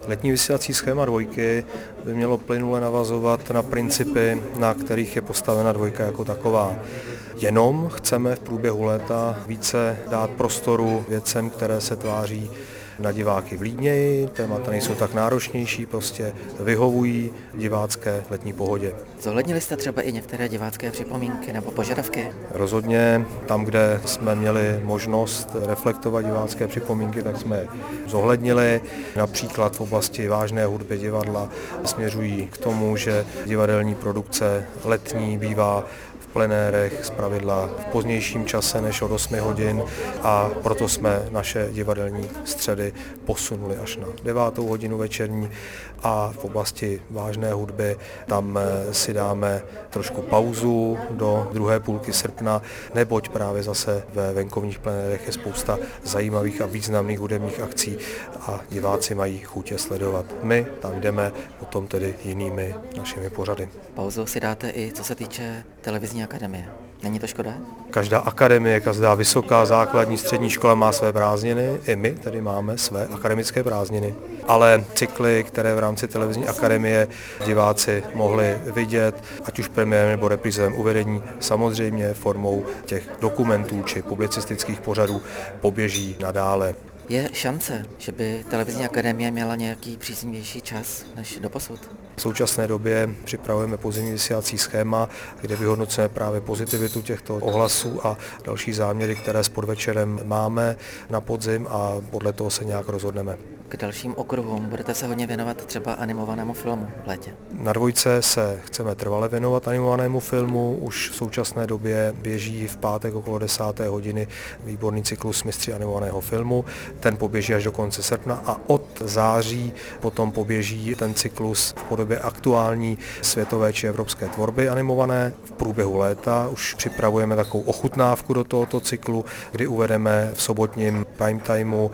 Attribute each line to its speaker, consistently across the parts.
Speaker 1: Letní vysílací schéma dvojky by mělo plynule navazovat na principy, na kterých je postavena dvojka jako taková. Jenom chceme v průběhu léta více dát prostoru věcem, které se tváří na diváky vlídněji, témata nejsou tak náročnější, prostě vyhovují divácké letní pohodě.
Speaker 2: Zohlednili jste třeba i některé divácké připomínky nebo požadavky?
Speaker 1: Rozhodně tam, kde jsme měli možnost reflektovat divácké připomínky, tak jsme je zohlednili. Například v oblasti vážné hudby divadla směřují k tomu, že divadelní produkce letní bývá v plenérech zpravidla v pozdějším čase než od 8 hodin a proto jsme naše divadelní středy posunuli až na 9. hodinu večerní a v oblasti vážné hudby tam si dáme trošku pauzu do druhé půlky srpna, neboť právě zase ve venkovních plenérech je spousta zajímavých a významných hudebních akcí a diváci mají chuť je sledovat. My tam jdeme potom tedy jinými našimi pořady.
Speaker 2: Pauzu si dáte i co se týče televizní akademie. Není to škoda?
Speaker 1: Každá akademie, každá vysoká základní střední škola má své prázdniny, i my tedy máme své akademické prázdniny. Ale cykly, které v rámci televizní akademie diváci mohli vidět, ať už premiérem nebo reprízovém uvedení, samozřejmě formou těch dokumentů či publicistických pořadů poběží nadále.
Speaker 2: Je šance, že by televizní akademie měla nějaký příznivější čas než doposud?
Speaker 1: V současné době připravujeme podzimní vysílací schéma, kde vyhodnocujeme právě pozitivitu těchto ohlasů a další záměry, které s podvečerem máme na podzim a podle toho se nějak rozhodneme.
Speaker 2: K dalším okruhům budete se hodně věnovat třeba animovanému filmu v létě.
Speaker 1: Na dvojce se chceme trvale věnovat animovanému filmu. Už v současné době běží v pátek okolo 10. hodiny výborný cyklus Mistři animovaného filmu. Ten poběží až do konce srpna a od září potom poběží ten cyklus v podobě aktuální světové či evropské tvorby animované. V průběhu léta už připravujeme takovou ochutnávku do tohoto cyklu, kdy uvedeme v sobotním prime timeu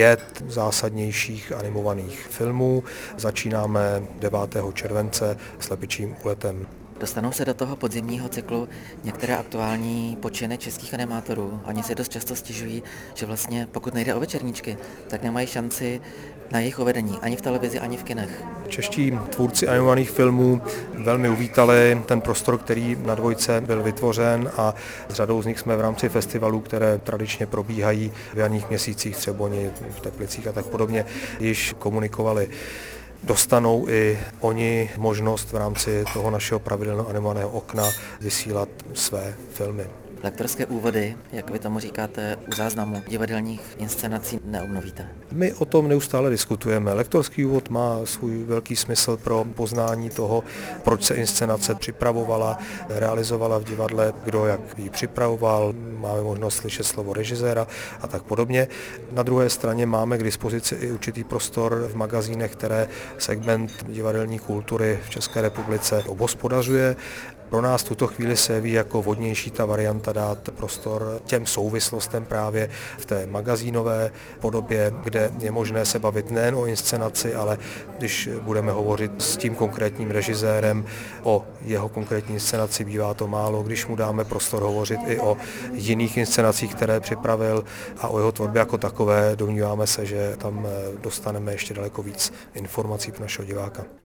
Speaker 1: 5 zásadnějších animovaných filmů. Začínáme 9. července Slepičím úletem.
Speaker 2: Dostanou se do toho podzimního cyklu některé aktuální počiny českých animátorů. Oni si dost často stěžují, že vlastně pokud nejde o večerníčky, tak nemají šanci na jejich uvedení ani v televizi, ani v kinech.
Speaker 1: Čeští tvůrci animovaných filmů velmi uvítali ten prostor, který na dvojce byl vytvořen a s řadou z nich jsme v rámci festivalů, které tradičně probíhají v jarních měsících, Třeboni, v Teplicích a tak podobně, již komunikovali. Dostanou i oni možnost v rámci toho našeho pravidelného animovaného okna vysílat své filmy.
Speaker 2: Lektorské úvody, jak vy tomu říkáte, u záznamu divadelních inscenací neobnovíte.
Speaker 1: My o tom neustále diskutujeme. Lektorský úvod má svůj velký smysl pro poznání toho, proč se inscenace připravovala, realizovala v divadle, kdo jak ji připravoval, máme možnost slyšet slovo režiséra a tak podobně. Na druhé straně máme k dispozici i určitý prostor v magazínech, které segment divadelní kultury v České republice obhospodařuje. Pro nás v tuto chvíli se jeví jako vhodnější ta varianta dát prostor těm souvislostem právě v té magazínové podobě, kde je možné se bavit nejen o inscenaci, ale když budeme hovořit s tím konkrétním režisérem o jeho konkrétní inscenaci, bývá to málo, když mu dáme prostor hovořit i o jiných inscenacích, které připravil a o jeho tvorbě jako takové, domníváme se, že tam dostaneme ještě daleko víc informací pro našeho diváka.